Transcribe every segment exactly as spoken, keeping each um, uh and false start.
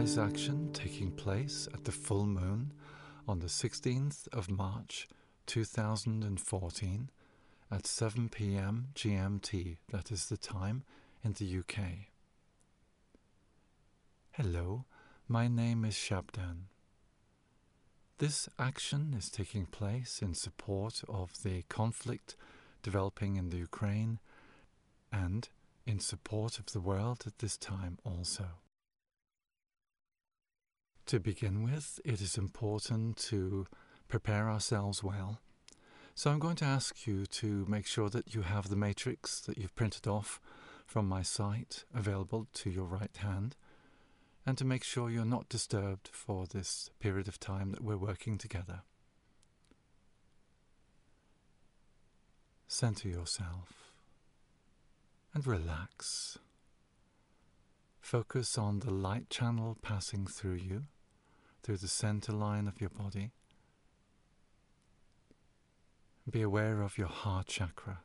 wise action taking place at the full moon on the sixteenth of March two thousand fourteen at seven p m G M T, that is the time in the U K. Hello, my name is Shabdan. This action is taking place in support of the conflict developing in the Ukraine and in support of the world at this time also. To begin with, it is important to prepare ourselves well. So I'm going to ask you to make sure that you have the matrix that you've printed off from my site available to your right hand, and to make sure you're not disturbed for this period of time that we're working together. Center yourself and relax. Focus on the light channel passing through you, through the center line of your body. Be aware of your heart chakra.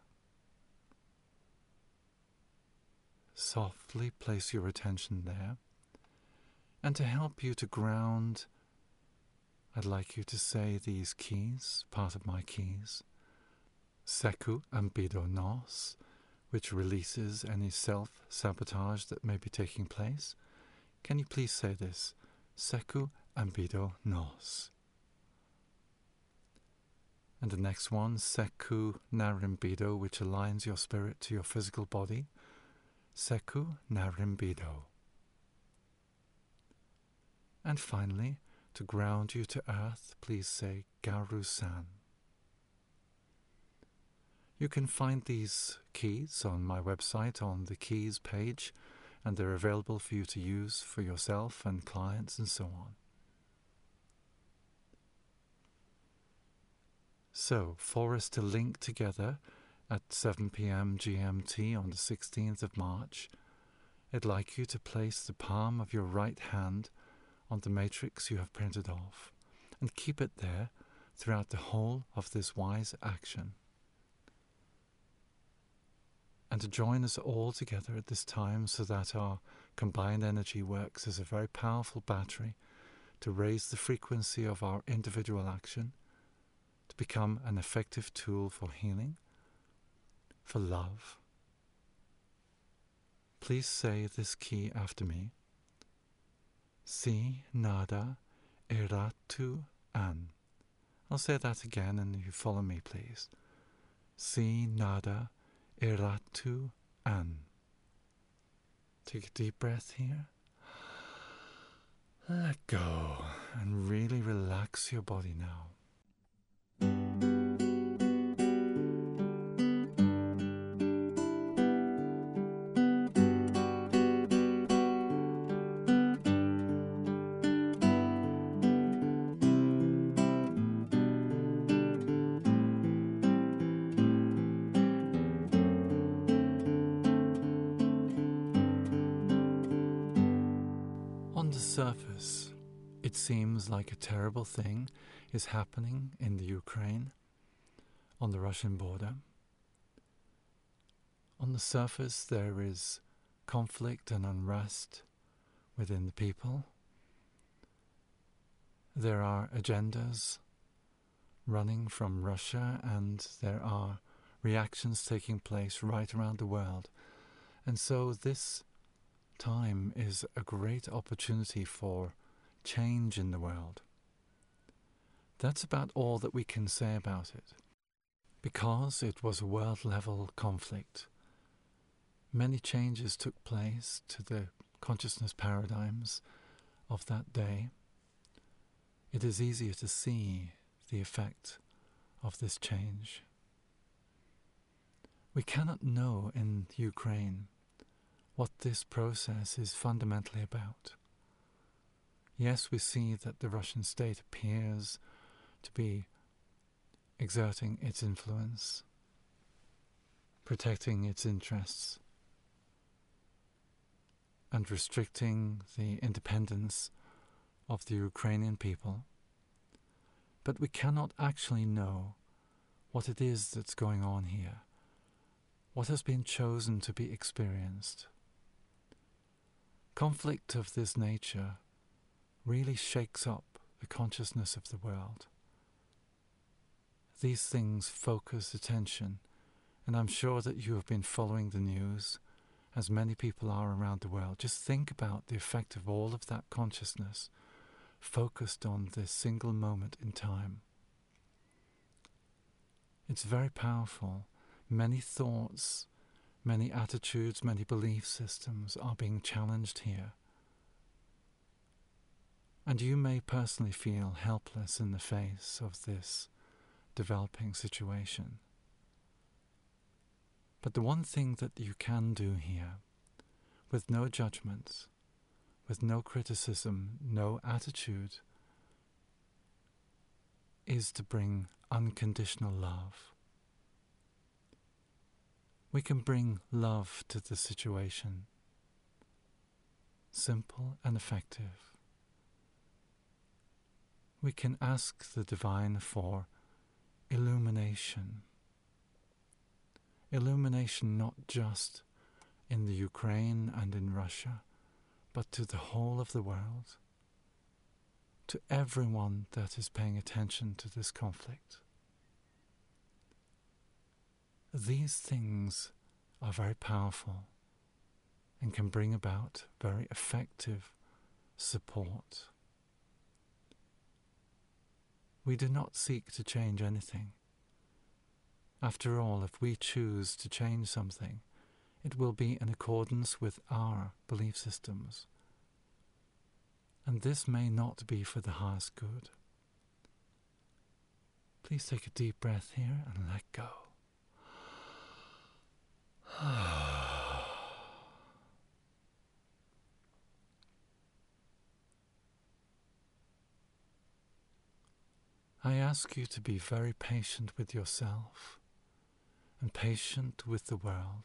Softly place your attention there. And to help you to ground, I'd like you to say these keys, part of my keys. Seku Ambido Nos, which releases any self-sabotage that may be taking place. Can you please say this? Seku Ambido Nos. And the next one, Seku Narimbido, which aligns your spirit to your physical body. Seku Narimbido. And finally, to ground you to earth, please say Garu-san. You can find these keys on my website on the keys page, and they're available for you to use for yourself and clients and so on. So, for us to link together at seven p m G M T on the sixteenth of March, I'd like you to place the palm of your right hand on the matrix you have printed off, and keep it there throughout the whole of this wise action. And to join us all together at this time so that our combined energy works as a very powerful battery to raise the frequency of our individual action, to become an effective tool for healing, for love. Please say this key after me. Si nada eratu an. I'll say that again and you follow me, please. Si nada eratu an. Take a deep breath here. Let go and really relax your body now. On the surface, it seems like a terrible thing is happening in the Ukraine, on the Russian border. On the surface, there is conflict and unrest within the people. There are agendas running from Russia, and there are reactions taking place right around the world. And so this time is a great opportunity for change in the world. That's about all that we can say about it. Because it was a world-level conflict, many changes took place to the consciousness paradigms of that day. It is easier to see the effect of this change. We cannot know in Ukraine what this process is fundamentally about. Yes, we see that the Russian state appears to be exerting its influence, protecting its interests, and restricting the independence of the Ukrainian people. But we cannot actually know what it is that's going on here, what has been chosen to be experienced. Conflict of this nature really shakes up the consciousness of the world. These things focus attention, and I'm sure that you have been following the news, as many people are around the world. Just think about the effect of all of that consciousness focused on this single moment in time. It's very powerful. Many thoughts, many attitudes, many belief systems are being challenged here. And you may personally feel helpless in the face of this developing situation. But the one thing that you can do here, with no judgment, with no criticism, no attitude, is to bring unconditional love. We can bring love to the situation, simple and effective. We can ask the divine for illumination. Illumination not just in the Ukraine and in Russia, but to the whole of the world, to everyone that is paying attention to this conflict. These things are very powerful and can bring about very effective support. We do not seek to change anything. After all, if we choose to change something, it will be in accordance with our belief systems. And this may not be for the highest good. Please take a deep breath here and let go. I ask you to be very patient with yourself and patient with the world.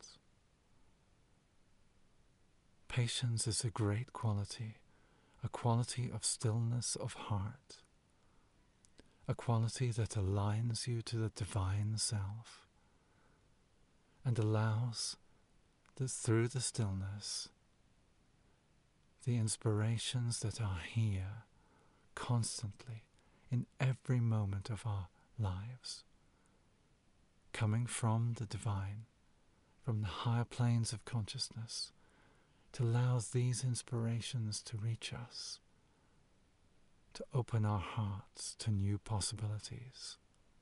Patience is a great quality, a quality of stillness of heart, a quality that aligns you to the divine self and allows that through the stillness, the inspirations that are here constantly in every moment of our lives, coming from the divine, from the higher planes of consciousness, to allow these inspirations to reach us, to open our hearts to new possibilities.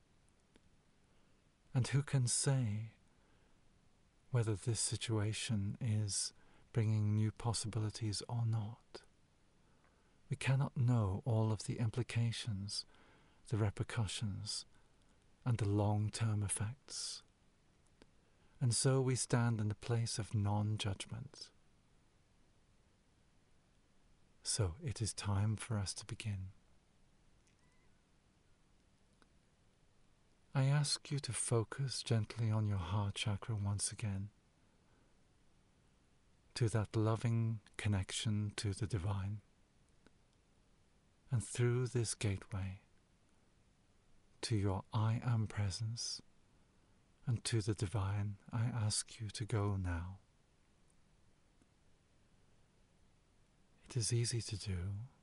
And who can say whether this situation is bringing new possibilities or not? We cannot know all of the implications, the repercussions, and the long-term effects. And so we stand in a place of non-judgment. So it is time for us to begin. I ask you to focus gently on your heart chakra once again, to that loving connection to the divine. And through this gateway, to your I Am presence, and to the divine, I ask you to go now. It is easy to do.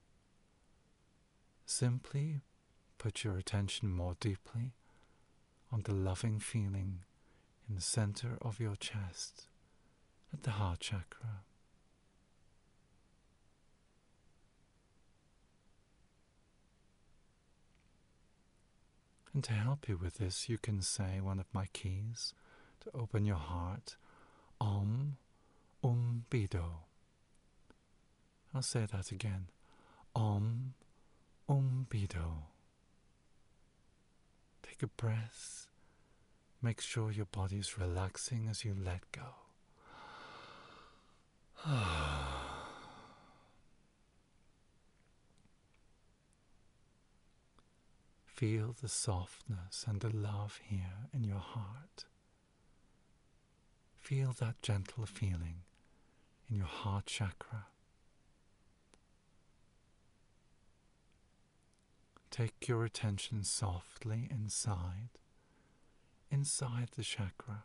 Simply put your attention more deeply on the loving feeling in the center of your chest, at the heart chakra. And to help you with this, you can say one of my keys to open your heart, Om Um Bido. I'll say that again, Om Um Bido. Take a breath. Make sure your body is relaxing as you let go. Feel the softness and the love here in your heart. Feel that gentle feeling in your heart chakra. Take your attention softly inside, inside the chakra,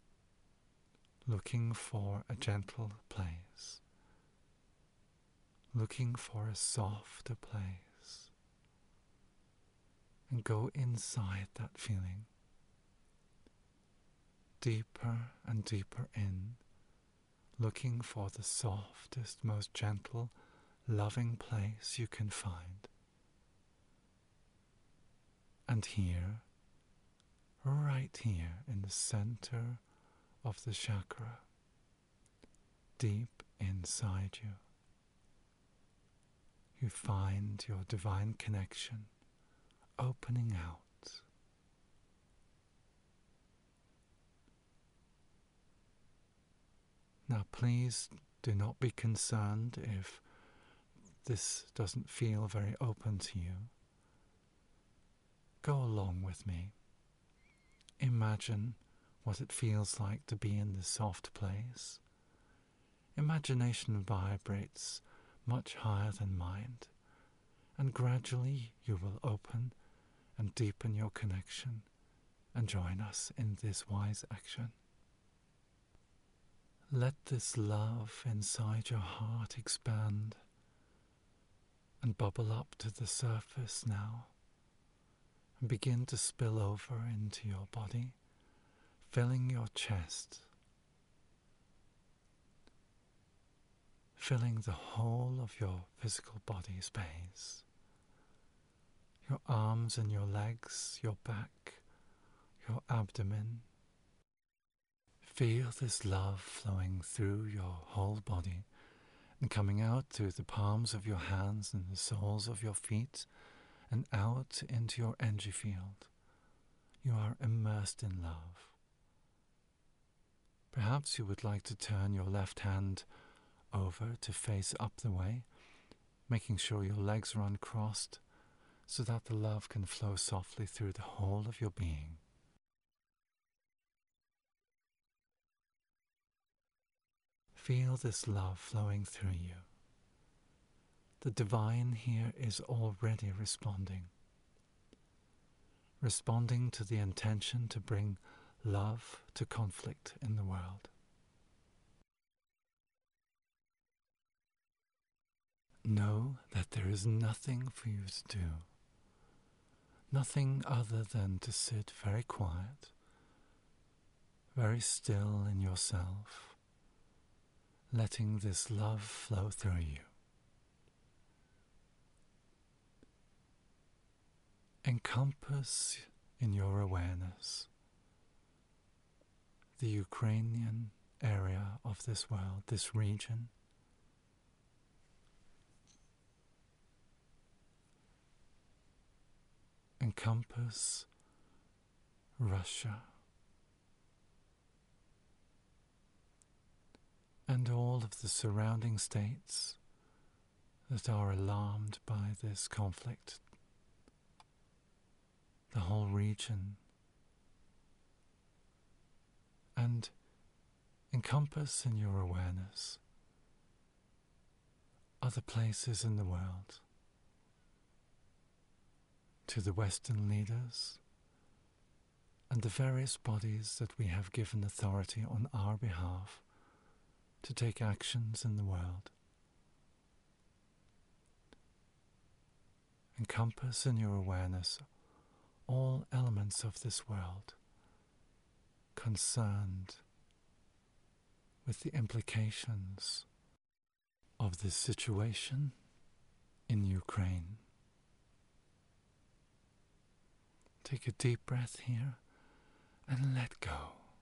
looking for a gentle place, looking for a softer place, and go inside that feeling, deeper and deeper in, looking for the softest, most gentle, loving place you can find. And here, right here in the center of the chakra, deep inside you, you find your divine connection opening out. Now please do not be concerned if this doesn't feel very open to you. Go along with me. Imagine what it feels like to be in this soft place. Imagination vibrates much higher than mind, and gradually you will open and deepen your connection and join us in this wise action. Let this love inside your heart expand and bubble up to the surface now, and begin to spill over into your body, filling your chest, filling the whole of your physical body space, your arms and your legs, your back, your abdomen. Feel this love flowing through your whole body and coming out through the palms of your hands and the soles of your feet and out into your energy field. You are immersed in love. Perhaps you would like to turn your left hand over to face up the way, making sure your legs are uncrossed so that the love can flow softly through the whole of your being. Feel this love flowing through you. The divine here is already responding. Responding to the intention to bring love to conflict in the world. Know that there is nothing for you to do. Nothing other than to sit very quiet, very still in yourself, letting this love flow through you. Encompass in your awareness the Ukrainian area of this world, this region. Encompass Russia and all of the surrounding states that are alarmed by this conflict, the whole region, and encompass in your awareness other places in the world, to the Western leaders and the various bodies that we have given authority on our behalf to take actions in the world. Encompass in your awareness all elements of this world concerned with the implications of this situation in Ukraine. Take a deep breath here and let go.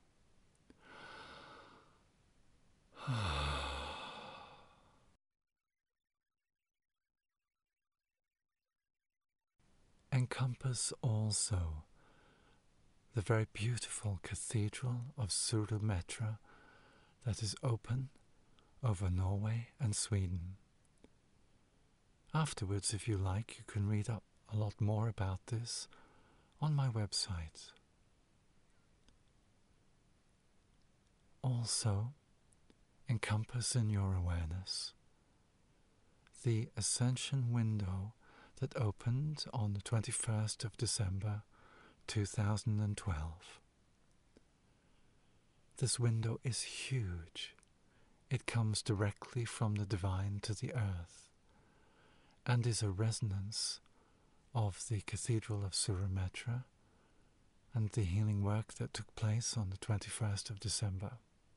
Encompass also the very beautiful cathedral of Surumetra that is open over Norway and Sweden. Afterwards, if you like, you can read up a lot more about this on my website. Also, encompass in your awareness the ascension window that opened on the twenty-first of December two thousand twelve. This window is huge. It comes directly from the divine to the earth. and is a resonance of the Cathedral of Surametra and the healing work that took place on the twenty-first of December.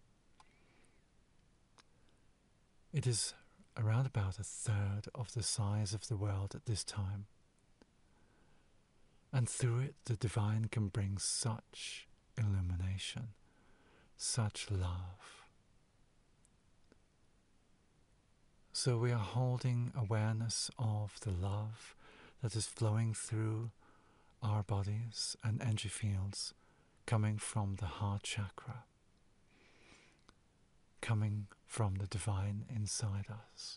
It is around about a third of the size of the world at this time, and through it the divine can bring such illumination, such love. So we are holding awareness of the love that is flowing through our bodies and energy fields, coming from the heart chakra, coming from the divine inside us.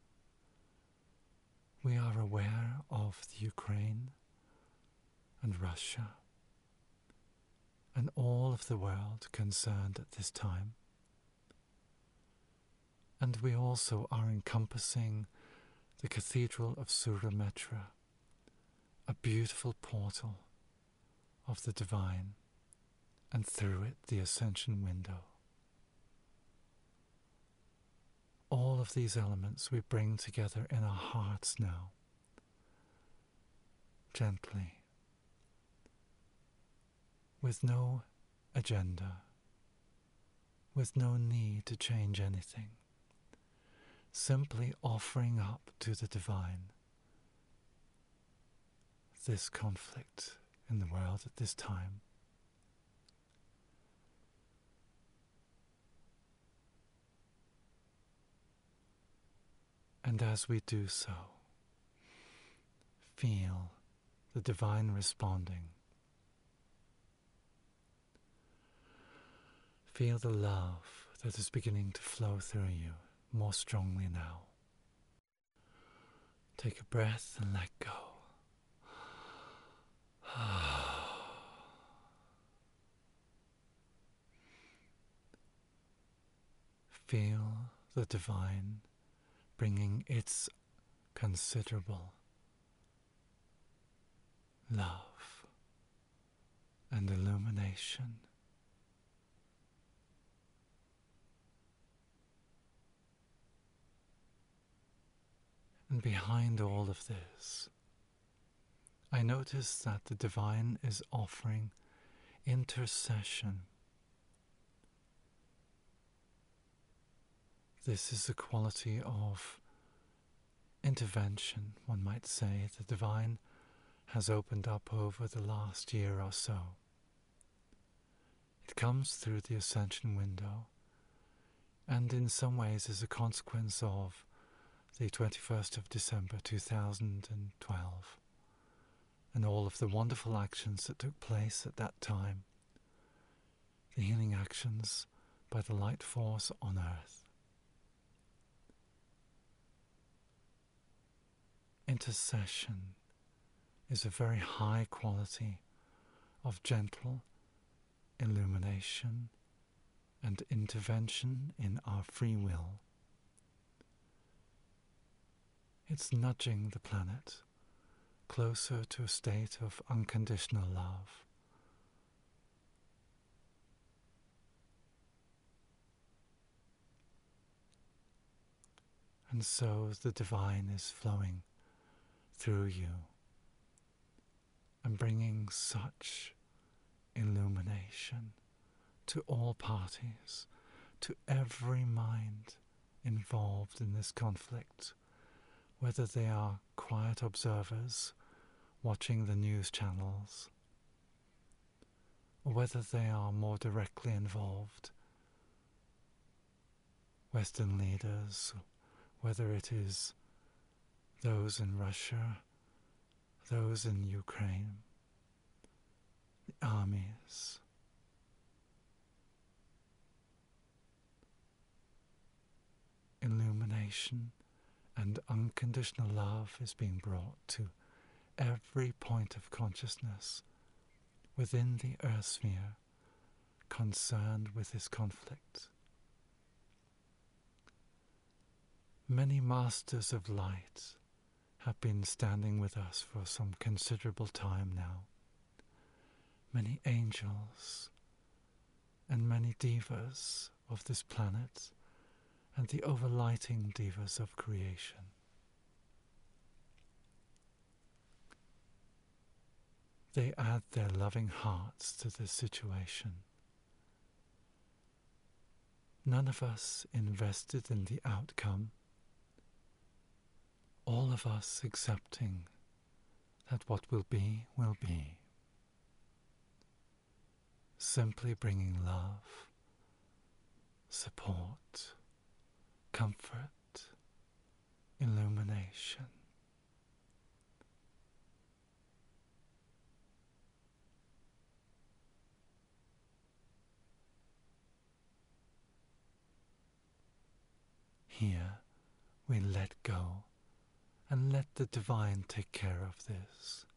We are aware of the Ukraine and Russia and all of the world concerned at this time. And we also are encompassing the Cathedral of Surametra, a beautiful portal of the divine, and through it the ascension window. All of these elements we bring together in our hearts now, gently, with no agenda, with no need to change anything, simply offering up to the divine this conflict in the world at this time. And as we do so, feel the divine responding. Feel the love that is beginning to flow through you more strongly now. Take a breath and let go. Feel the divine bringing its considerable love and illumination. And behind all of this, I notice that the divine is offering intercession. This is a quality of intervention, one might say, the divine has opened up over the last year or so. It comes through the ascension window, and in some ways is a consequence of the twenty-first of December two thousand twelve, and all of the wonderful actions that took place at that time, the healing actions by the light force on earth. Intercession is a very high quality of gentle illumination and intervention in our free will. It's nudging the planet closer to a state of unconditional love. And so the divine is flowing through you and bringing such illumination to all parties, to every mind involved in this conflict, whether they are quiet observers watching the news channels, or whether they are more directly involved, Western leaders, whether it is those in Russia, those in Ukraine, the armies. Illumination and unconditional love is being brought to every point of consciousness within the earth sphere concerned with this conflict. Many masters of light have been standing with us for some considerable time now. Many angels and many devas of this planet and the overlighting devas of creation. They add their loving hearts to the situation. None of us invested in the outcome, all of us accepting that what will be, will be. Simply bringing love, support, comfort, illumination. Here we let go and let the divine take care of this.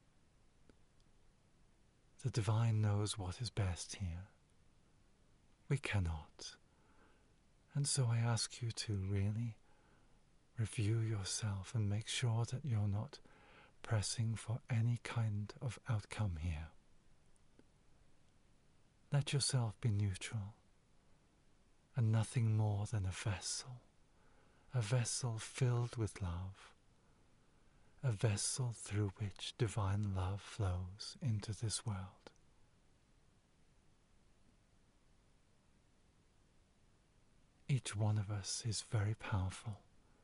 The divine knows what is best here. We cannot. And so I ask you to really review yourself and make sure that you're not pressing for any kind of outcome here. Let yourself be neutral and nothing more than a vessel, a vessel filled with love, a vessel through which divine love flows into this world. Each one of us is very powerful,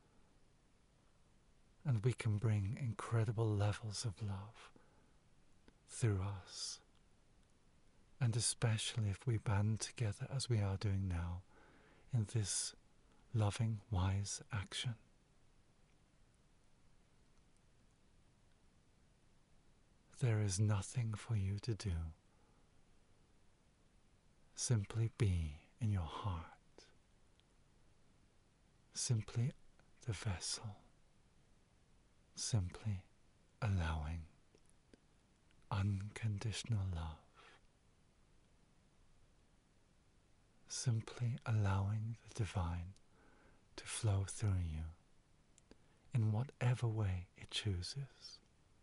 and we can bring incredible levels of love through us, and especially if we band together as we are doing now in this loving, wise action. There is nothing for you to do. Simply be in your heart. Simply the vessel. Simply allowing unconditional love. Simply allowing the divine to flow through you in whatever way it chooses.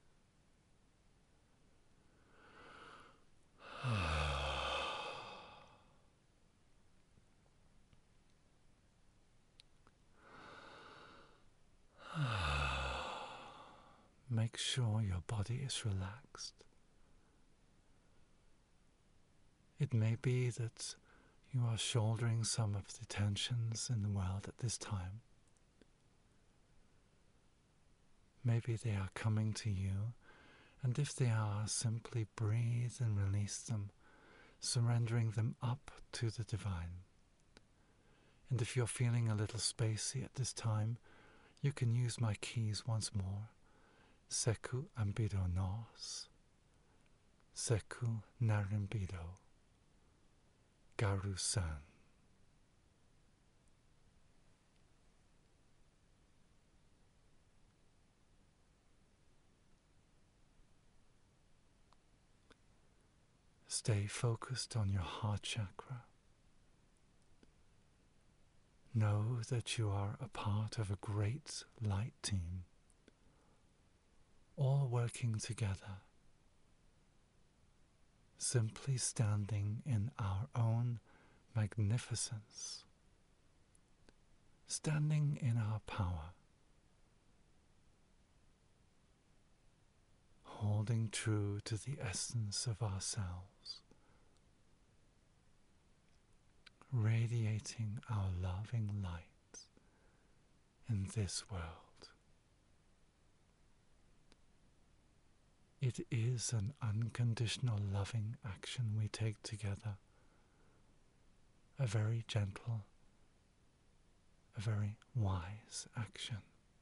Make sure your body is relaxed. It may be that you are shouldering some of the tensions in the world at this time. Maybe they are coming to you, and if they are, simply breathe and release them, surrendering them up to the divine. And if you're feeling a little spacey at this time, you can use my keys once more. Seku ambido nos, Seku narimbido, Garu-san. Stay focused on your heart chakra. Know that you are a part of a great light team, all working together, simply standing in our own magnificence, standing in our power, holding true to the essence of ourselves, radiating our loving light in this world. It is an unconditional loving action we take together, a very gentle, a very wise action.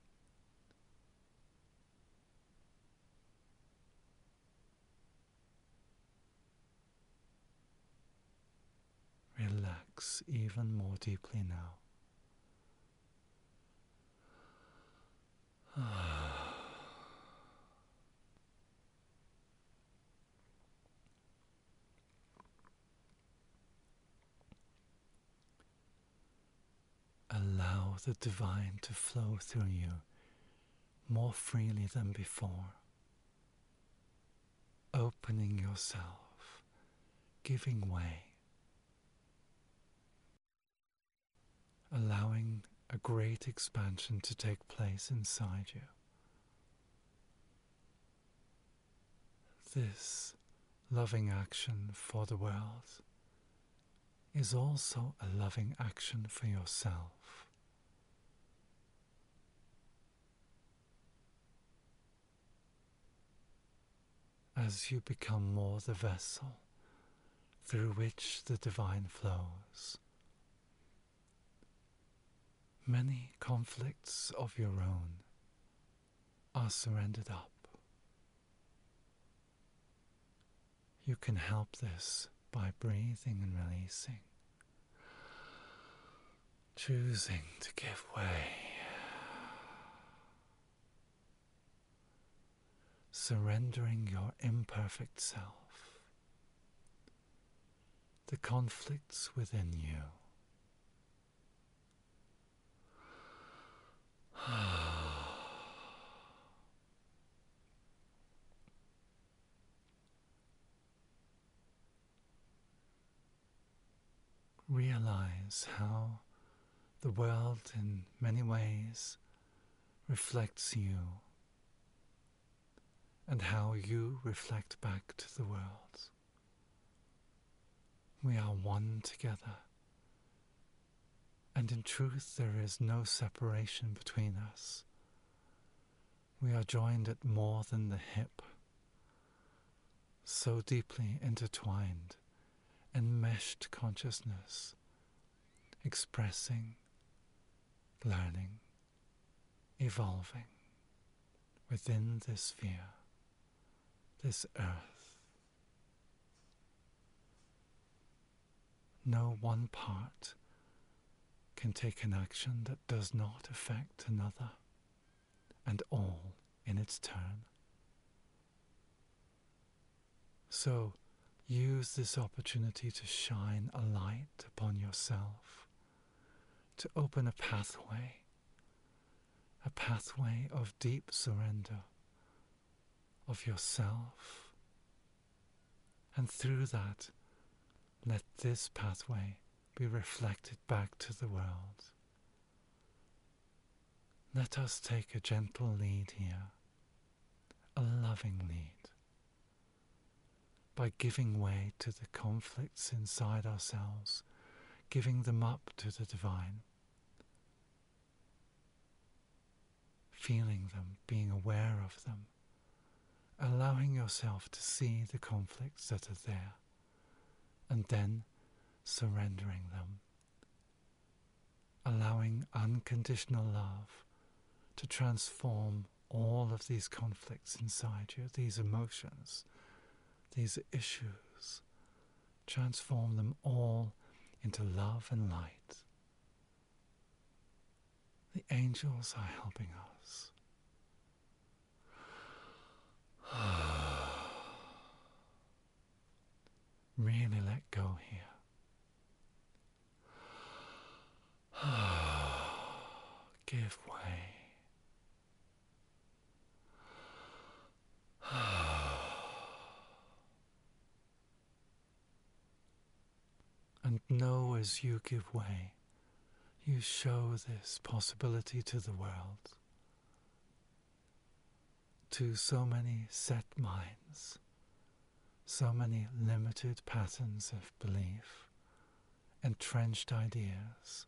Relax even more deeply now. Allow the divine to flow through you more freely than before, opening yourself, giving way, allowing a great expansion to take place inside you. this loving action for the world is also a loving action for yourself. As you become more the vessel through which the divine flows, many conflicts of your own are surrendered up. You can help this by breathing and releasing, choosing to give way, surrendering your imperfect self, the conflicts within you. Realize how the world in many ways reflects you, and how you reflect back to the world. We are one together, and in truth there is no separation between us. We are joined at more than the hip, so deeply intertwined, enmeshed consciousness, expressing, learning, evolving within this sphere, this earth. No one part can take an action that does not affect another, and all in its turn. So use this opportunity to shine a light upon yourself, to open a pathway, a pathway of deep surrender of yourself, and through that, let this pathway be reflected back to the world. Let us take a gentle lead here, a loving lead, by giving way to the conflicts inside ourselves, giving them up to the divine, feeling them, being aware of them, allowing yourself to see the conflicts that are there, and then surrendering them, allowing unconditional love to transform all of these conflicts inside you, these emotions, these issues, transform them all into love and light. The angels are helping us. Really let go here. Give way. And know as you give way, you show this possibility to the world, to so many set minds, so many limited patterns of belief, entrenched ideas,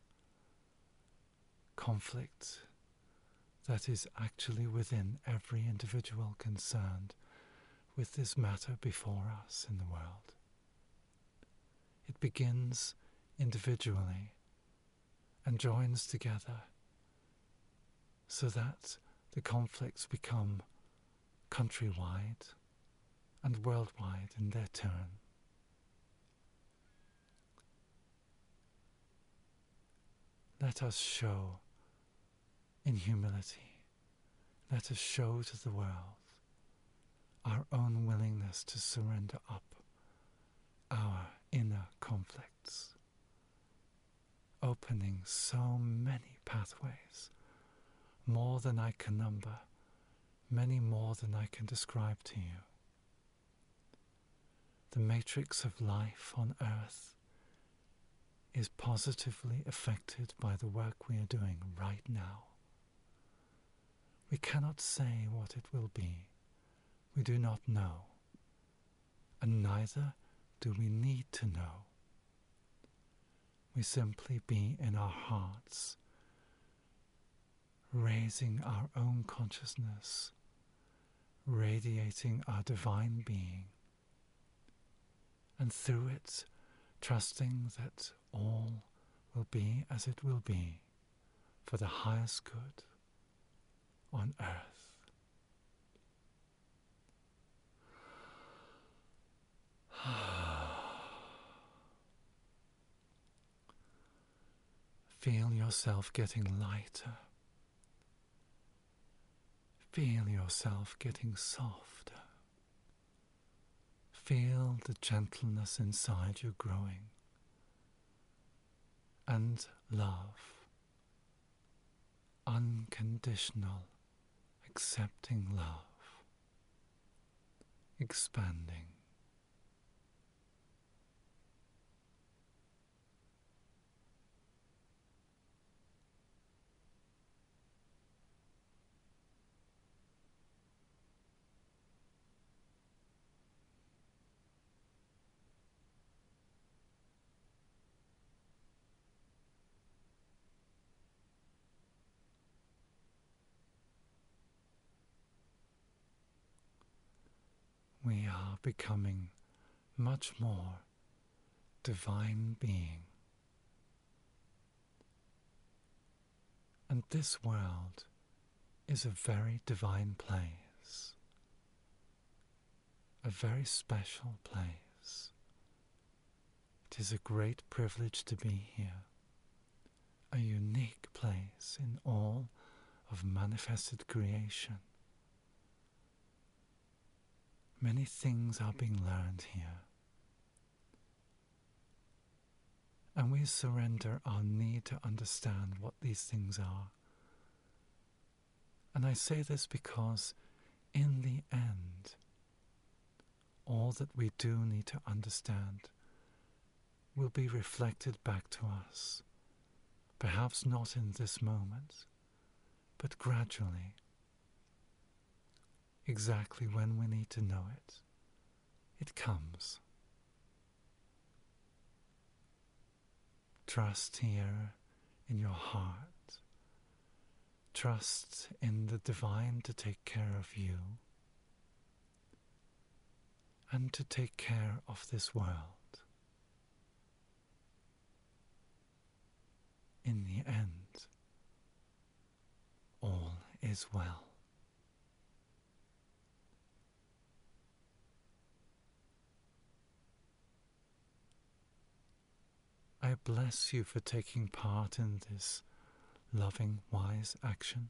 conflict that is actually within every individual concerned with this matter before us in the world. It begins individually and joins together so that the conflicts become countrywide and worldwide in their turn. Let us show in humility, let us show to the world our own willingness to surrender up our inner conflicts, opening so many pathways, more than I can number, many more than I can describe to you. The matrix of life on earth is positively affected by the work we are doing right now. We cannot say what it will be. We do not know. neither do we need to know. We simply be in our hearts, raising our own consciousness, radiating our divine being, and through it trusting that all will be as it will be for the highest good on earth. Feel yourself getting lighter. Feel yourself getting softer. Feel the gentleness inside you growing. And love, unconditional, accepting love, expanding. We are becoming much more divine being. And this world is a very divine place, a very special place. It is a great privilege to be here, a unique place in all of manifested creation. Many things are being learned here, and we surrender our need to understand what these things are. And I say this because in the end, all that we do need to understand will be reflected back to us, perhaps not in this moment, but gradually. Exactly when we need to know it, it comes. Trust here in your heart. Trust in the divine to take care of you and to take care of this world. In the end, all is well. I bless you for taking part in this loving, wise action.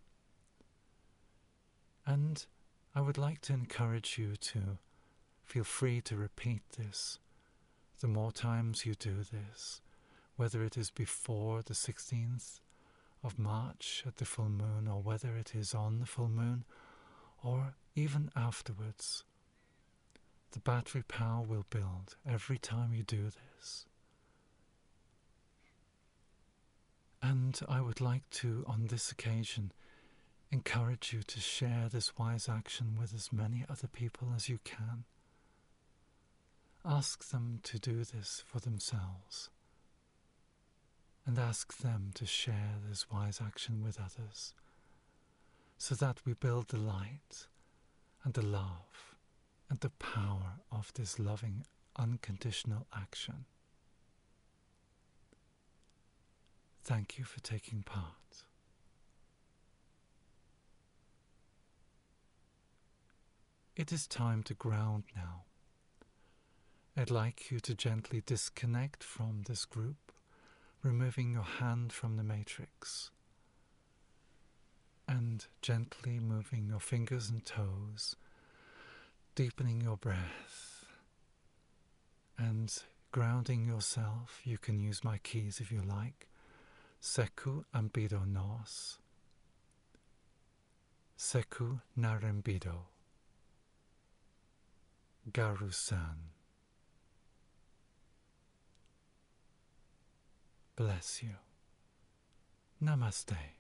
And I would like to encourage you to feel free to repeat this. The more times you do this, whether it is before the sixteenth of March at the full moon, or whether it is on the full moon, or even afterwards, the battery power will build every time you do this. And I would like to, on this occasion, encourage you to share this wise action with as many other people as you can. Ask them to do this for themselves, and ask them to share this wise action with others, so that we build the light and the love and the power of this loving, unconditional action. Thank you for taking part. It is time to ground now. I'd like you to gently disconnect from this group, removing your hand from the matrix, and gently moving your fingers and toes, deepening your breath, and grounding yourself. You can use my keys if you like. Seku ambido nos, Seku narembido, Garu-san. Bless you. Namaste.